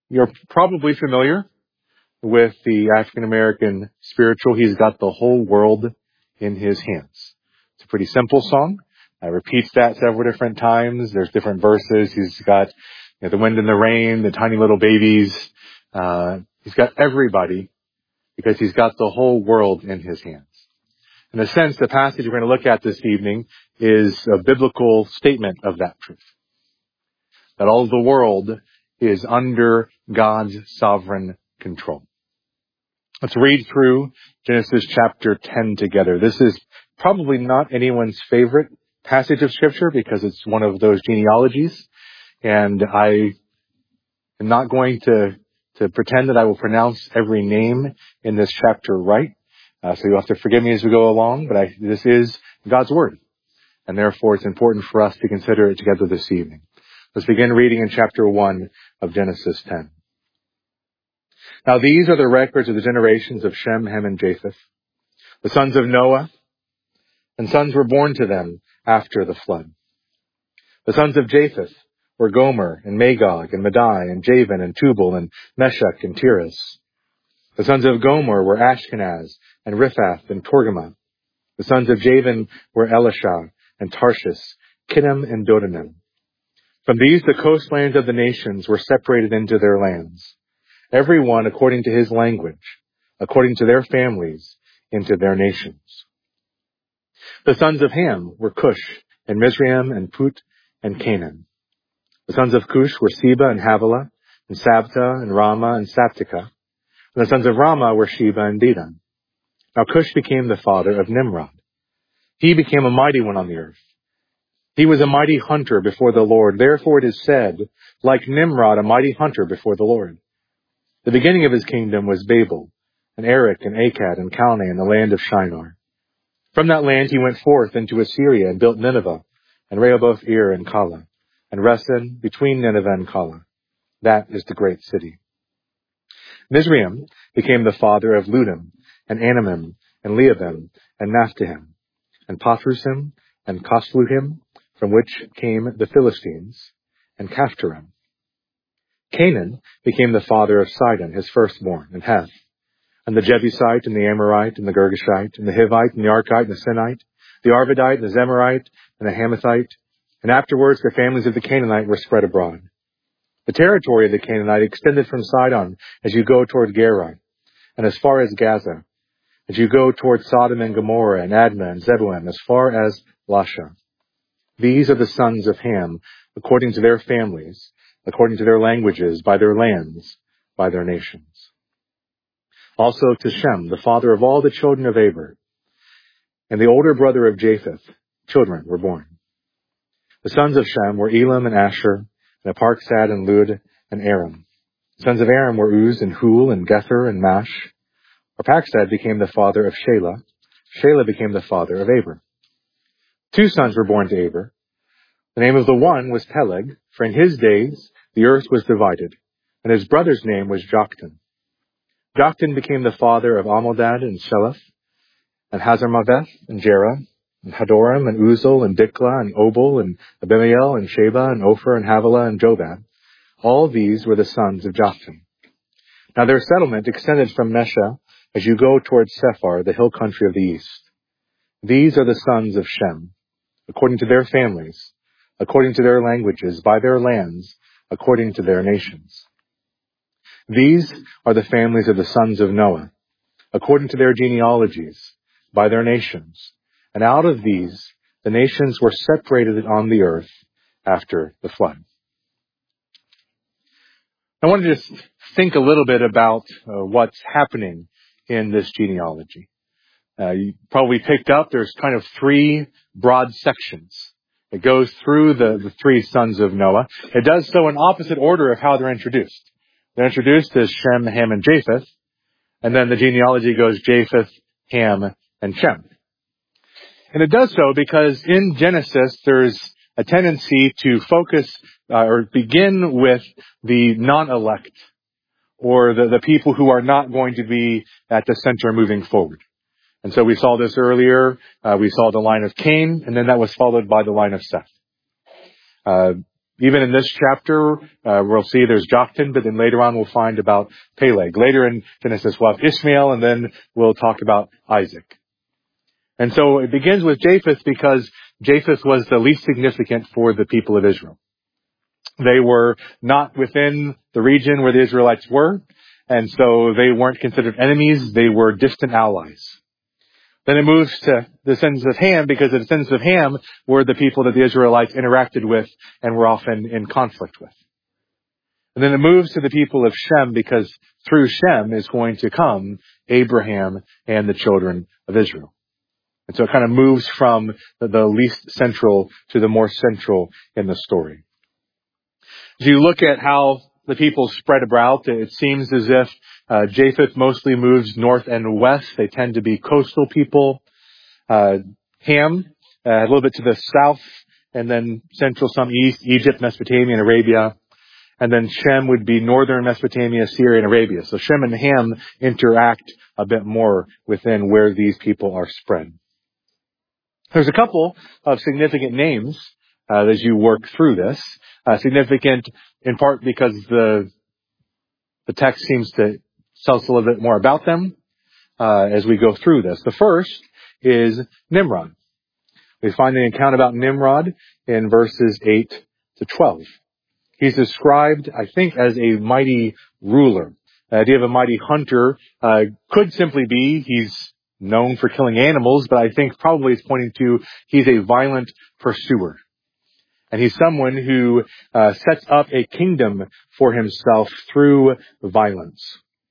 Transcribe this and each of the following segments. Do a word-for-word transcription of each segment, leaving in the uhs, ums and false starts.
You're probably familiar with the African American spiritual, He's Got the Whole World in His Hands. It's a pretty simple song. I repeats that several different times. There's different verses. He's got you know, the wind and the rain, the tiny little babies. Uh, he's got everybody because He's got the whole world in His hands. In a sense, the passage we're going to look at this evening is a biblical statement of that truth. That all of the world is under God's sovereign control. Let's read through Genesis chapter ten together. This is probably not anyone's favorite passage of Scripture because it's one of those genealogies. And I am not going to, to pretend that I will pronounce every name in this chapter right. Uh, so you'll have to forgive me as we go along, but I, this is God's Word. And therefore it's important for us to consider it together this evening. Let's begin reading in chapter one of Genesis ten. Now these are the records of the generations of Shem, Ham, and Japheth, the sons of Noah, and sons were born to them after the flood. The sons of Japheth were Gomer, and Magog, and Madai, and Javan, and Tubal, and Meshach, and Tiras. The sons of Gomer were Ashkenaz, and Riphath, and Torgama. The sons of Javan were Elisha, and Tarshish, Kittim, and Dodanim. From these the coastlands of the nations were separated into their lands, every one according to his language, according to their families, into their nations. The sons of Ham were Cush, and Mizraim, and Put, and Canaan. The sons of Cush were Seba, and Havilah, and Sabta, and Rama, and Saptika. And the sons of Rama were Sheba and Dedan. Now Cush became the father of Nimrod. He became a mighty one on the earth. He was a mighty hunter before the Lord. Therefore it is said, like Nimrod, a mighty hunter before the Lord. The beginning of his kingdom was Babel, and Erech, and Akkad, and Calneh, in the land of Shinar. From that land he went forth into Assyria, and built Nineveh, and Rehoboth, Ir, and Calah, and Resen, between Nineveh and Calah. That is the great city. Mizraim became the father of Ludim, and Anamim, and Leabim, and Naphtuhim, and Pathrusim, and Casluhim, from which came the Philistines, and Caphtorim. Canaan became the father of Sidon, his firstborn, and Heth, and the Jebusite, and the Amorite, and the Girgashite, and the Hivite, and the Archite, and the Sinite, the Arvadite, and the Zemarite, and the Hamathite. And afterwards the families of the Canaanite were spread abroad. The territory of the Canaanite extended from Sidon as you go toward Gerar, and as far as Gaza, as you go toward Sodom and Gomorrah, and Admah, and Zeboim, as far as Lasha. These are the sons of Ham, according to their families, according to their languages, by their lands, by their nations. Also to Shem, the father of all the children of Eber, and the older brother of Japheth, children were born. The sons of Shem were Elam and Asher, and Aparksad and Lud and Aram. The sons of Aram were Uz and Hul and Gether and Mash. Arphaxad became the father of Shelah. Shelah became the father of Eber. Two sons were born to Eber. The name of the one was Peleg, for in his days the earth was divided, and his brother's name was Joktan. Joktan became the father of Almodad and Sheleph, and Hazarmaveth and Jerah, and Hadoram and Uzal and Diklah and Obal and Abimael and Sheba and Ophir and Havilah and Jobab. All these were the sons of Joktan. Now their settlement extended from Mesha as you go towards Sephar, the hill country of the east. These are the sons of Shem, according to their families, according to their languages, by their lands, according to their nations. These are the families of the sons of Noah, according to their genealogies, by their nations. And out of these, the nations were separated on the earth after the flood. I want to just think a little bit about uh, what's happening in this genealogy. Uh, you probably picked up there's kind of three broad sections. It goes through the, the three sons of Noah. It does so in opposite order of how they're introduced. They're introduced as Shem, Ham, and Japheth. And then the genealogy goes Japheth, Ham, and Shem. And it does so because in Genesis there's a tendency to focus uh, or begin with the non-elect, or the, the people who are not going to be at the center moving forward. And so we saw this earlier. Uh, we saw the line of Cain, and then that was followed by the line of Seth. Uh, even in this chapter, uh, we'll see there's Joktan, but then later on we'll find about Peleg. Later in Genesis we'll have Ishmael, and then we'll talk about Isaac. And so it begins with Japheth because Japheth was the least significant for the people of Israel. They were not within the region where the Israelites were, and so they weren't considered enemies. They were distant allies. Then it moves to the descendants of Ham because the descendants of Ham were the people that the Israelites interacted with and were often in conflict with. And then it moves to the people of Shem because through Shem is going to come Abraham and the children of Israel. And so it kind of moves from the, the least central to the more central in the story. As you look at how the people spread about, it seems as if uh, Japheth mostly moves north and west. They tend to be coastal people. Uh, Ham, uh, a little bit to the south, and then central, some east, Egypt, Mesopotamia, and Arabia. And then Shem would be northern Mesopotamia, Syria, and Arabia. So Shem and Ham interact a bit more within where these people are spread. There's a couple of significant names uh, as you work through this. Uh, significant in part because the the text seems to tell us a little bit more about them uh, as we go through this. The first is Nimrod. We find an account about Nimrod in verses eight to twelve. He's described, I think, as a mighty ruler. The idea of a mighty hunter uh, could simply be he's known for killing animals, but I think probably it's pointing to he's a violent pursuer. And he's someone who uh, sets up a kingdom for himself through violence.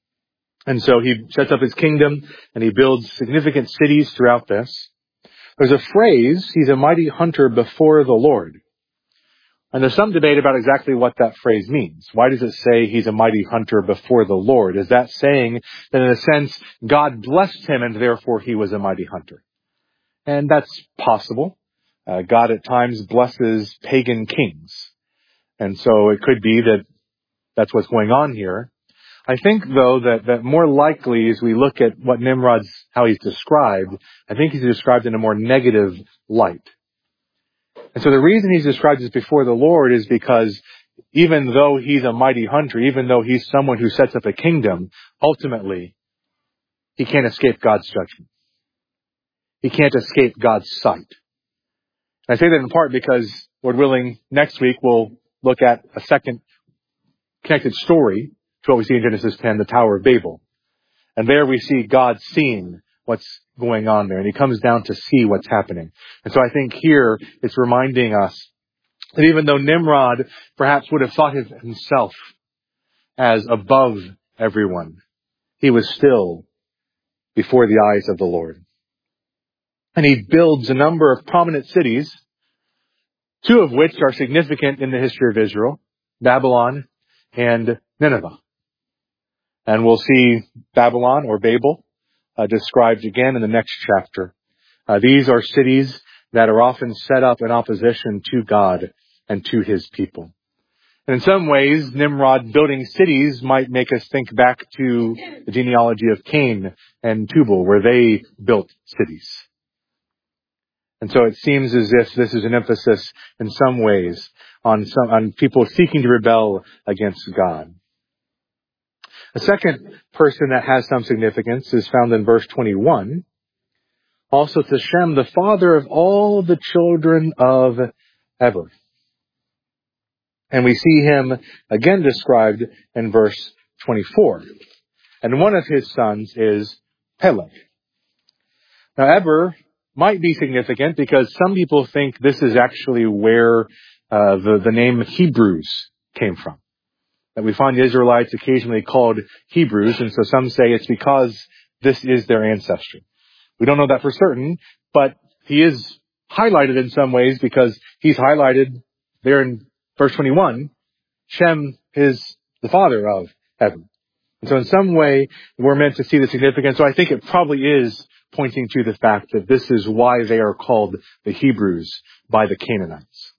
And so he sets up his kingdom and he builds significant cities throughout this. There's a phrase, he's a mighty hunter before the Lord. And there's some debate about exactly what that phrase means. Why does it say he's a mighty hunter before the Lord? Is that saying that in a sense God blessed him and therefore he was a mighty hunter? And that's possible. Uh, God at times blesses pagan kings. And so it could be that that's what's going on here. I think, though, that, that more likely as we look at what Nimrod's, how he's described, I think he's described in a more negative light. And so the reason he's described as before the Lord is because even though he's a mighty hunter, even though he's someone who sets up a kingdom, ultimately, he can't escape God's judgment. He can't escape God's sight. I say that in part because, Lord willing, next week we'll look at a second connected story to what we see in Genesis ten, the Tower of Babel. And there we see God seeing what's going on there, and he comes down to see what's happening. And so I think here it's reminding us that even though Nimrod perhaps would have thought of himself as above everyone, he was still before the eyes of the Lord. And he builds a number of prominent cities, two of which are significant in the history of Israel, Babylon and Nineveh. And we'll see Babylon or Babel uh, described again in the next chapter. Uh, these are cities that are often set up in opposition to God and to his people. And in some ways, Nimrod building cities might make us think back to the genealogy of Cain and Tubal, where they built cities. And so it seems as if this is an emphasis in some ways on some, on people seeking to rebel against God. A second person that has some significance is found in verse twenty-one. Also to Shem, the father of all the children of Eber. And we see him again described in verse twenty-four. And one of his sons is Peleg. Now Eber might be significant because some people think this is actually where uh, the, the name Hebrews came from. That we find the Israelites occasionally called Hebrews, and so some say it's because this is their ancestry. We don't know that for certain, but he is highlighted in some ways because he's highlighted there in verse twenty-one, Shem is the father of Eber. And so in some way, we're meant to see the significance. So I think it probably is pointing to the fact that this is why they are called the Hebrews by the Canaanites.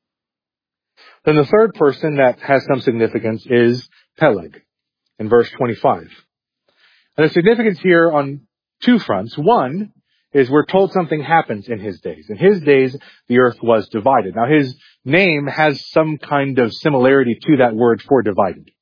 Then the third person that has some significance is Peleg in verse twenty-five. And the significance here on two fronts. One is we're told something happens in his days. In his days, the earth was divided. Now his name has some kind of similarity to that word for divided.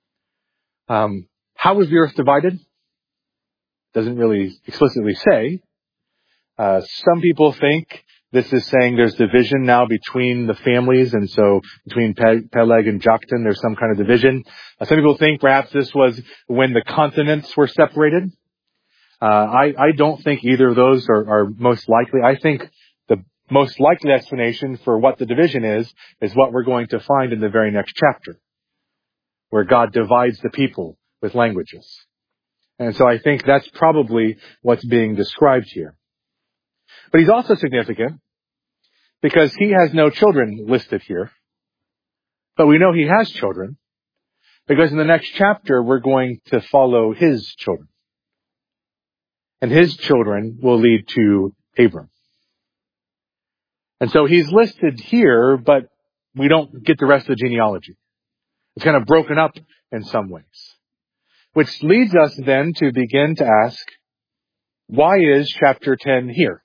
Um, how was the earth divided? Doesn't really explicitly say. Uh, some people think this is saying there's division now between the families, and so between Pe- Peleg and Joktan, there's some kind of division. Uh, some people think perhaps this was when the continents were separated. Uh, I, I don't think either of those are, are most likely. I think the most likely explanation for what the division is, is what we're going to find in the very next chapter, where God divides the people with languages. And so I think that's probably what's being described here. But he's also significant because he has no children listed here. But we know he has children because in the next chapter we're going to follow his children. And his children will lead to Abram. And so he's listed here, but we don't get the rest of the genealogy. It's kind of broken up in some ways. Which leads us then to begin to ask, why is chapter ten here?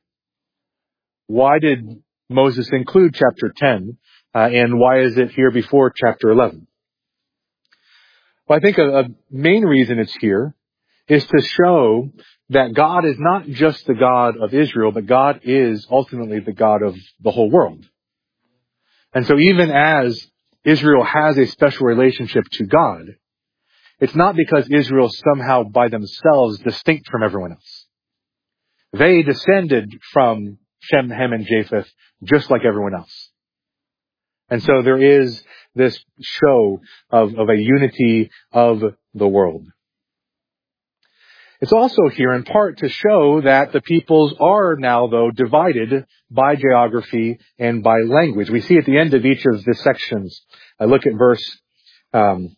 Why did Moses include chapter ten, uh, and why is it here before chapter eleven? Well, I think a, a main reason it's here is to show that God is not just the God of Israel, but God is ultimately the God of the whole world. And so even as Israel has a special relationship to God, it's not because Israel is somehow by themselves distinct from everyone else. They descended from Shem, Ham, and Japheth just like everyone else. And so there is this show of, of a unity of the world. It's also here in part to show that the peoples are now, though, divided by geography and by language. We see at the end of each of the sections, I look at verse um,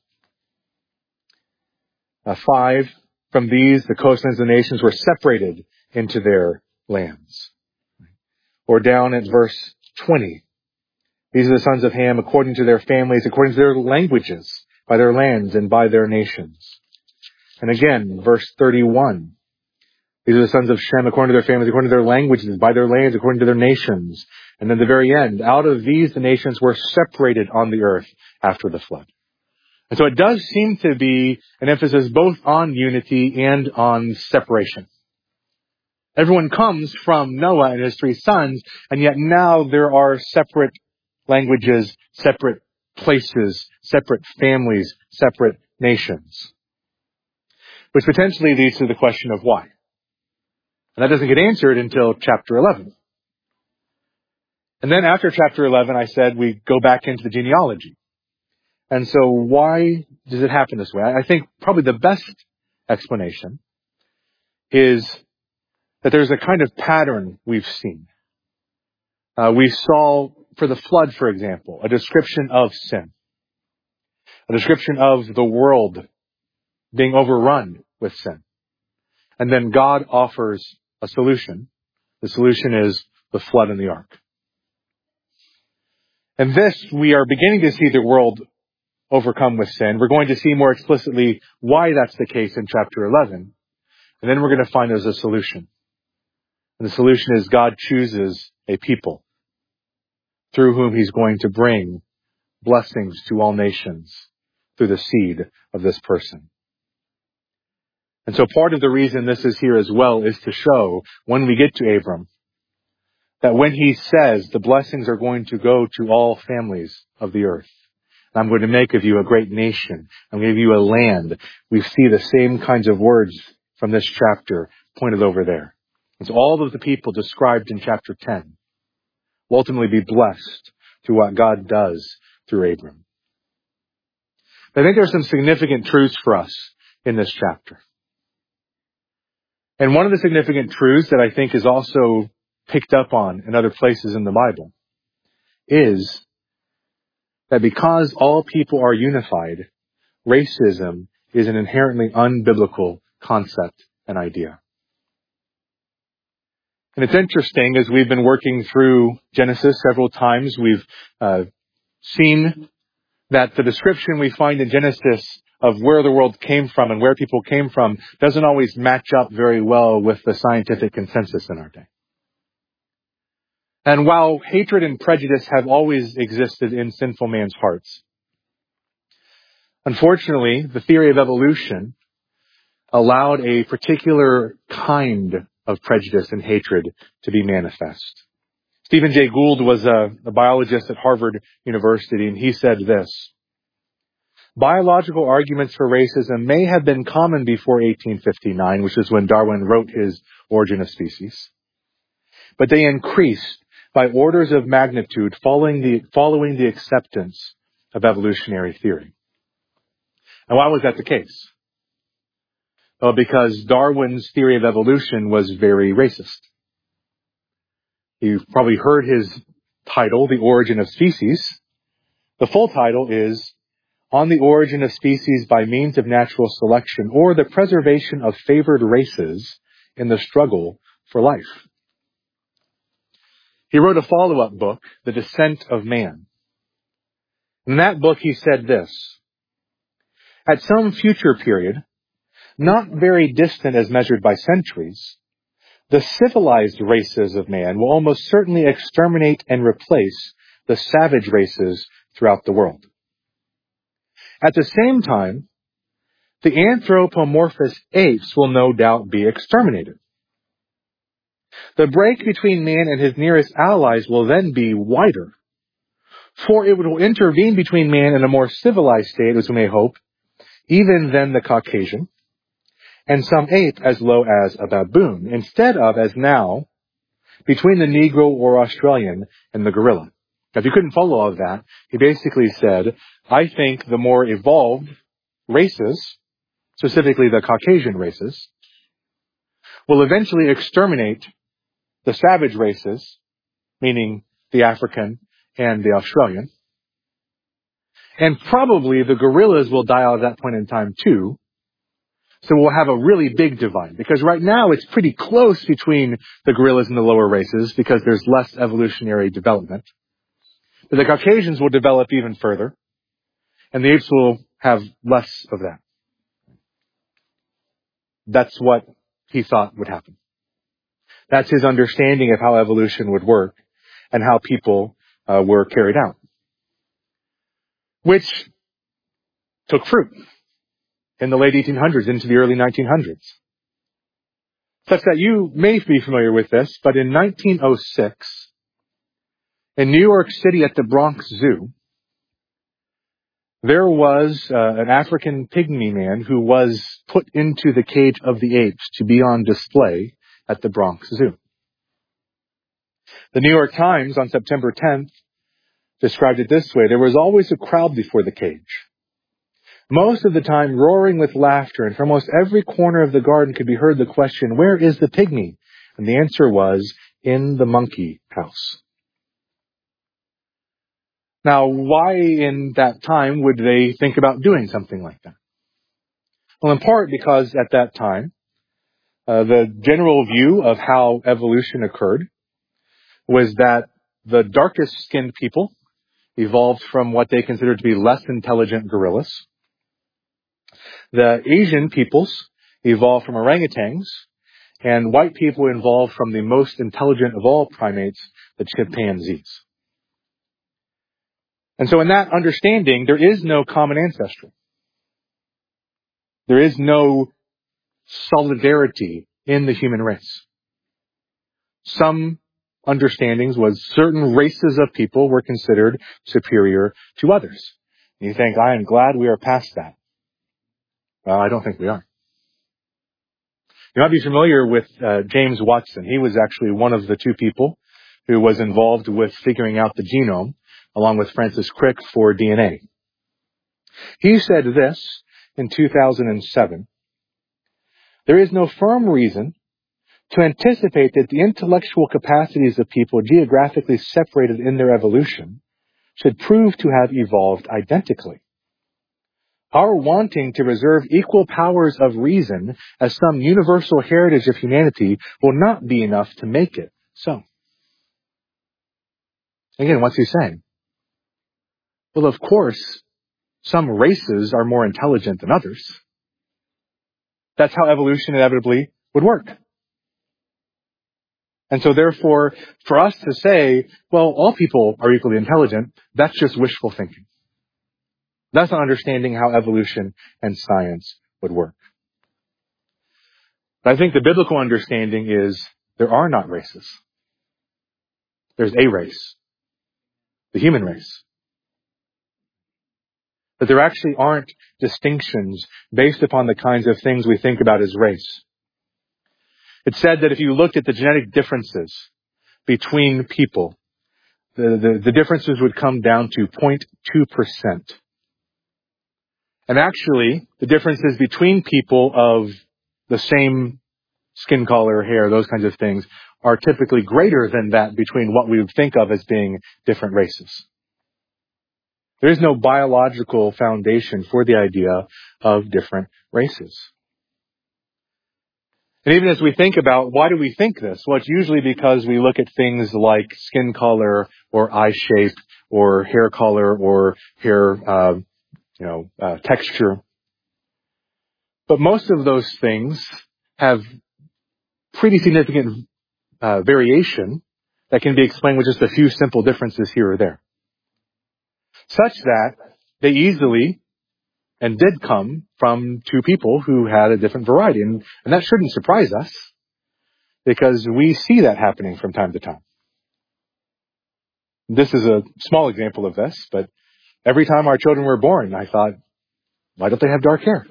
uh, five, from these, the coastlands of the nations were separated into their lands. Or down at verse twenty. These are the sons of Ham according to their families, according to their languages, by their lands and by their nations. And again, verse thirty-one. These are the sons of Shem according to their families, according to their languages, by their lands, according to their nations. And then the very end, out of these the nations were separated on the earth after the flood. And so it does seem to be an emphasis both on unity and on separation. Everyone comes from Noah and his three sons, and yet now there are separate languages, separate places, separate families, separate nations. Which potentially leads to the question of why. And that doesn't get answered until chapter eleven. And then after chapter eleven, I said we go back into the genealogy. And so why does it happen this way? I think probably the best explanation is that there's a kind of pattern we've seen. Uh, we saw, for the flood, for example, a description of sin. A description of the world being overrun with sin. And then God offers a solution. The solution is the flood and the ark. And this, we are beginning to see the world overcome with sin. We're going to see more explicitly why that's the case in chapter eleven. And then we're going to find there's a solution. And the solution is God chooses a people through whom he's going to bring blessings to all nations through the seed of this person. And so part of the reason this is here as well is to show, when we get to Abram, that when he says the blessings are going to go to all families of the earth, and I'm going to make of you a great nation, I'm going to give you a land, we see the same kinds of words from this chapter pointed over there. And so all of the people described in chapter ten will ultimately be blessed through what God does through Abram. I think there are some significant truths for us in this chapter. And one of the significant truths that I think is also picked up on in other places in the Bible is that because all people are unified, racism is an inherently unbiblical concept and idea. And it's interesting, as we've been working through Genesis several times, we've uh, seen that the description we find in Genesis of where the world came from and where people came from doesn't always match up very well with the scientific consensus in our day. And while hatred and prejudice have always existed in sinful man's hearts, unfortunately, the theory of evolution allowed a particular kind of prejudice and hatred to be manifest. Stephen Jay Gould was a, a biologist at Harvard University, and he said this: biological arguments for racism may have been common before eighteen fifty-nine, which is when Darwin wrote his Origin of Species, but they increased by orders of magnitude following the, following the acceptance of evolutionary theory. And why was that the case? Well, because Darwin's theory of evolution was very racist. You've probably heard his title, The Origin of Species. The full title is On the Origin of Species by Means of Natural Selection, or the Preservation of Favored Races in the Struggle for Life. He wrote a follow-up book, The Descent of Man. In that book, he said this: at some future period, not very distant as measured by centuries, the civilized races of man will almost certainly exterminate and replace the savage races throughout the world. At the same time, the anthropomorphous apes will no doubt be exterminated. The break between man and his nearest allies will then be wider, for it will intervene between man and a more civilized state, as we may hope, even than the Caucasian, and some ape as low as a baboon, instead of, as now, between the Negro or Australian and the gorilla. Now, if you couldn't follow all of that, he basically said, I think the more evolved races, specifically the Caucasian races, will eventually exterminate the savage races, meaning the African and the Australian. And probably the gorillas will die out at that point in time too. So we'll have a really big divide, because right now it's pretty close between the gorillas and the lower races because there's less evolutionary development. But the Caucasians will develop even further, and the apes will have less of that. That's what he thought would happen. That's his understanding of how evolution would work and how people uh, were carried out, which took fruit in the late eighteen hundreds into the early nineteen hundreds. Such that you may be familiar with this, but in nineteen oh six, in New York City at the Bronx Zoo, there was uh, an African pygmy man who was put into the cage of the apes to be on display at the Bronx Zoo. The New York Times on September tenth described it this way: there was always a crowd before the cage, most of the time roaring with laughter, and from almost every corner of the garden could be heard the question, where is the pygmy? And the answer was, in the monkey house. Now, why in that time would they think about doing something like that? Well, in part because at that time, uh, the general view of how evolution occurred was that the darkest skinned people evolved from what they considered to be less intelligent gorillas. The Asian peoples evolved from orangutans, and white people evolved from the most intelligent of all primates, the chimpanzees. And so in that understanding, there is no common ancestry. There is no solidarity in the human race. Some understandings was certain races of people were considered superior to others. And you think, I am glad we are past that. Well, I don't think we are. You might be familiar with uh, James Watson. He was actually one of the two people who was involved with figuring out the genome, along with Francis Crick, for D N A. He said this in two thousand seven. There is no firm reason to anticipate that the intellectual capacities of people geographically separated in their evolution should prove to have evolved identically. Our wanting to reserve equal powers of reason as some universal heritage of humanity will not be enough to make it so. Again, what's he saying? Well, of course, some races are more intelligent than others. That's how evolution inevitably would work. And so therefore, for us to say, well, all people are equally intelligent, that's just wishful thinking. That's not understanding how evolution and science would work. But I think the biblical understanding is there are not races. There's a race, the human race. That there actually aren't distinctions based upon the kinds of things we think about as race. It's said that if you looked at the genetic differences between people, the, the, the differences would come down to zero point two percent. And actually, the differences between people of the same skin color, hair, those kinds of things, are typically greater than that between what we would think of as being different races. There is no biological foundation for the idea of different races. And even as we think about why do we think this? Well, it's usually because we look at things like skin color or eye shape or hair color or hair, uh, you know, uh, texture. But most of those things have pretty significant uh, variation that can be explained with just a few simple differences here or there. Such that they easily and did come from two people who had a different variety. And, and that shouldn't surprise us because we see that happening from time to time. This is a small example of this, but every time our children were born, I thought, why don't they have dark hair?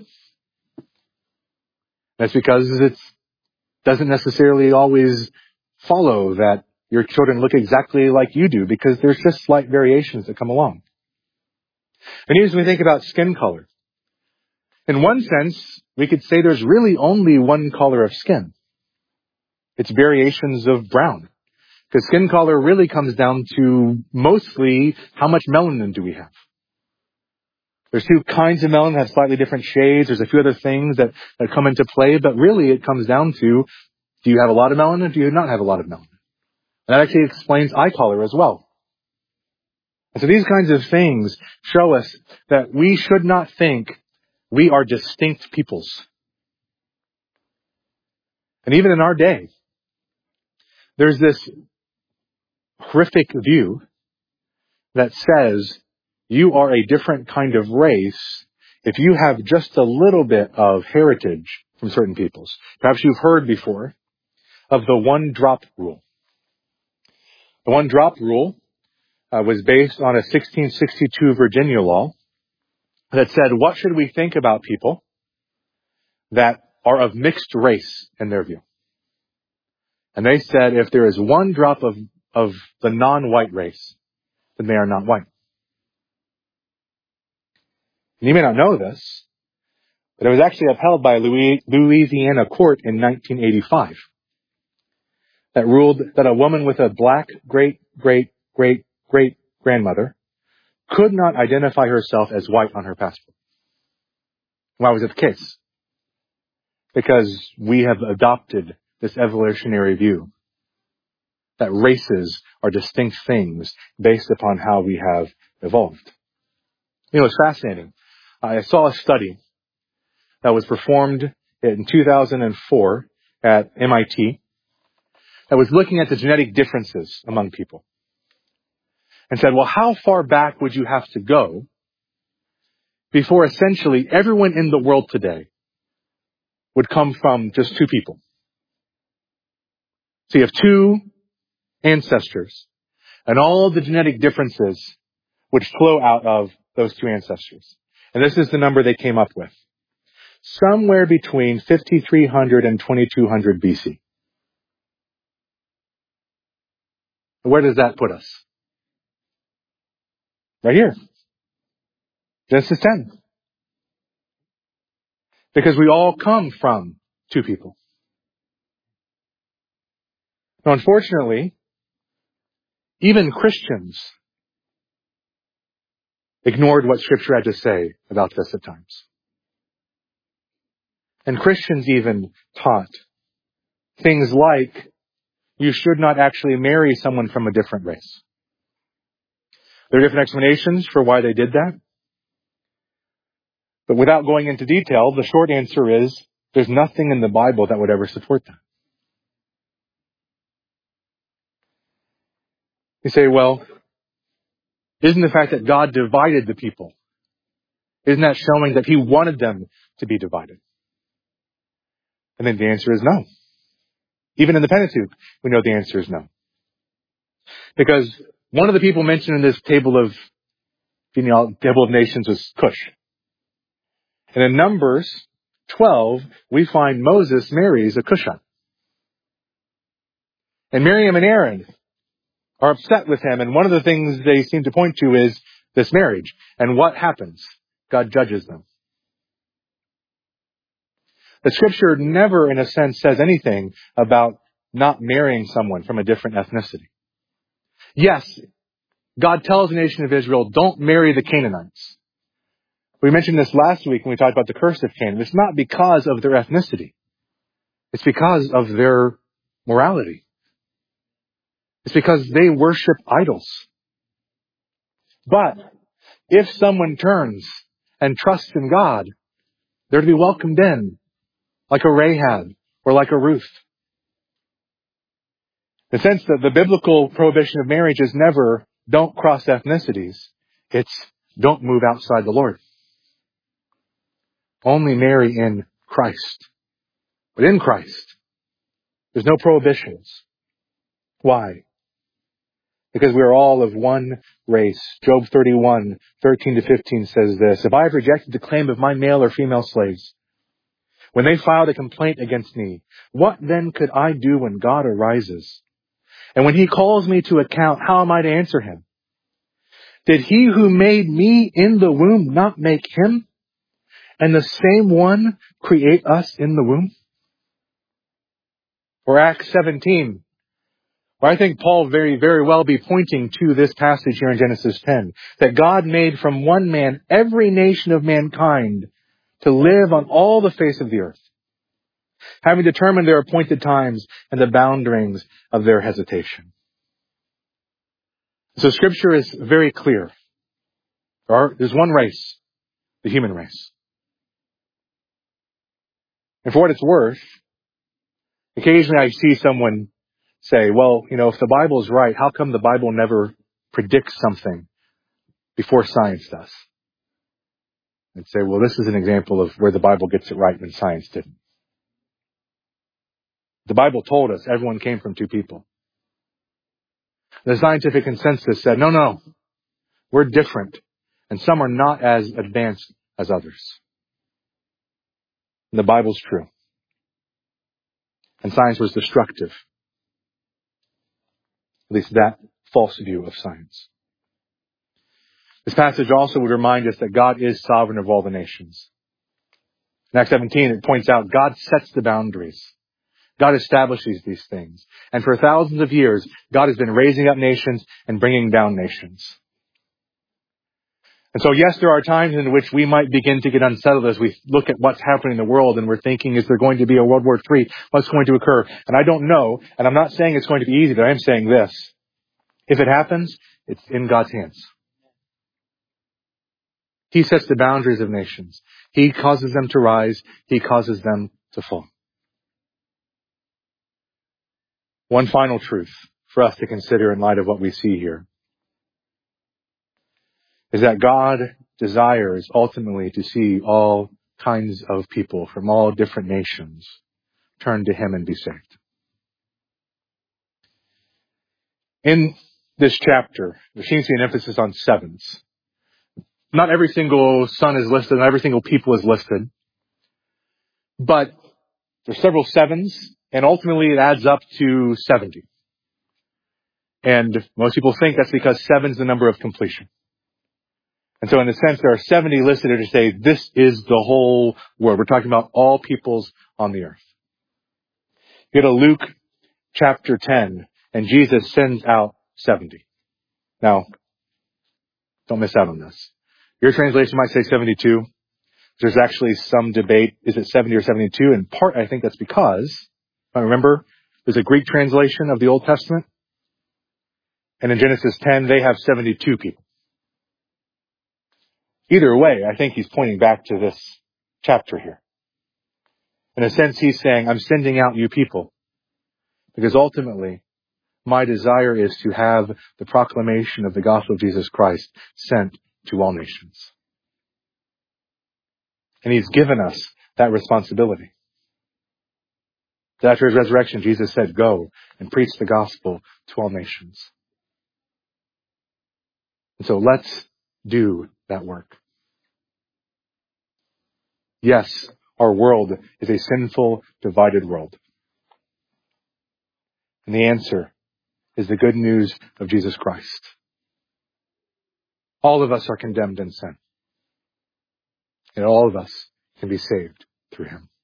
That's because it doesn't necessarily always follow that your children look exactly like you do because there's just slight variations that come along. And even as we think about skin color, in one sense, we could say there's really only one color of skin. It's variations of brown. Because skin color really comes down to mostly how much melanin do we have. There's two kinds of melanin that have slightly different shades. There's a few other things that, that come into play, but really it comes down to, do you have a lot of melanin or do you not have a lot of melanin? And that actually explains eye color as well. And so these kinds of things show us that we should not think we are distinct peoples. And even in our day, there's this horrific view that says you are a different kind of race if you have just a little bit of heritage from certain peoples. Perhaps you've heard before of the one-drop rule. The one-drop rule uh, was based on a sixteen sixty-two Virginia law that said, what should we think about people that are of mixed race in their view? And they said if there is one drop of, of the non-white race, then they are not white. And you may not know this, but it was actually upheld by a Louisiana court in nineteen eighty-five that ruled that a woman with a black great, great, great, great grandmother could not identify herself as white on her passport. Why was it the case? Because we have adopted this evolutionary view that races are distinct things based upon how we have evolved. You know, it's fascinating. I saw a study that was performed in two thousand four at M I T that was looking at the genetic differences among people and said, well, how far back would you have to go before essentially everyone in the world today would come from just two people? So you have two ancestors, and all the genetic differences would flow out of those two ancestors. And this is the number they came up with. Somewhere between fifty-three hundred and twenty-two hundred B C. Where does that put us? Right here. Genesis ten. Because we all come from two people. Now, unfortunately, even Christians ignored what Scripture had to say about this at times. And Christians even taught things like you should not actually marry someone from a different race. There are different explanations for why they did that. But without going into detail, the short answer is there's nothing in the Bible that would ever support that. You say, well, isn't the fact that God divided the people, isn't that showing that he wanted them to be divided? And then the answer is no. Even in the Pentateuch, we know the answer is no. Because one of the people mentioned in this table of, table of nations was Cush. And in Numbers twelve, we find Moses marries a Cushite. And Miriam and Aaron are upset with him. And one of the things they seem to point to is this marriage. And what happens? God judges them. The scripture never, in a sense, says anything about not marrying someone from a different ethnicity. Yes, God tells the nation of Israel, don't marry the Canaanites. We mentioned this last week when we talked about the curse of Canaan. It's not because of their ethnicity. It's because of their morality. It's because they worship idols. But if someone turns and trusts in God, they're to be welcomed in, like a Rahab or like a Ruth. The sense that the biblical prohibition of marriage is never don't cross ethnicities. It's don't move outside the Lord. Only marry in Christ. But in Christ, there's no prohibitions. Why? Because we are all of one race. Job thirty-one, thirteen to fifteen says this. If I have rejected the claim of my male or female slaves, when they filed a complaint against me, what then could I do when God arises? And when he calls me to account, how am I to answer him? Did he who made me in the womb not make him? And the same one create us in the womb? Or Acts seventeen, where I think Paul very, very well be pointing to this passage here in Genesis ten, that God made from one man every nation of mankind to live on all the face of the earth, having determined their appointed times and the boundarings of their hesitation. So Scripture is very clear. There are, there's one race, the human race. And for what it's worth, occasionally I see someone say, well, you know, if the Bible is right, how come the Bible never predicts something before science does? I'd say, well, this is an example of where the Bible gets it right when science didn't. The Bible told us everyone came from two people. The scientific consensus said, no, no, we're different. And some are not as advanced as others. And the Bible's true. And science was destructive. At least that false view of science. This passage also would remind us that God is sovereign of all the nations. In Acts seventeen, it points out God sets the boundaries. God establishes these things. And for thousands of years, God has been raising up nations and bringing down nations. And so, yes, there are times in which we might begin to get unsettled as we look at what's happening in the world and we're thinking, is there going to be a World War Three? What's going to occur? And I don't know, and I'm not saying it's going to be easy, but I am saying this. If it happens, it's in God's hands. He sets the boundaries of nations. He causes them to rise. He causes them to fall. One final truth for us to consider in light of what we see here is that God desires ultimately to see all kinds of people from all different nations turn to Him and be saved. In this chapter, there seems to be an emphasis on sevens. Not every single son is listed, not every single people is listed. But there's several sevens, and ultimately it adds up to seventy. And most people think that's because seven is the number of completion. And so in a sense, there are seventy listed here to say this is the whole world. We're talking about all peoples on the earth. You go to Luke chapter ten, and Jesus sends out seventy. Now, don't miss out on this. Your translation might say seventy-two. There's actually some debate. Is it seventy or seventy-two? In part, I think that's because, I remember, there's a Greek translation of the Old Testament. And in Genesis ten, they have seventy-two people. Either way, I think he's pointing back to this chapter here. In a sense, he's saying, I'm sending out you people. Because ultimately, My desire is to have the proclamation of the gospel of Jesus Christ sent to all nations. And he's given us that responsibility. After his resurrection, Jesus said, go and preach the gospel to all nations. And so let's do that work. Yes, our world is a sinful, divided world. And the answer is the good news of Jesus Christ. All of us are condemned in sin. And all of us can be saved through him.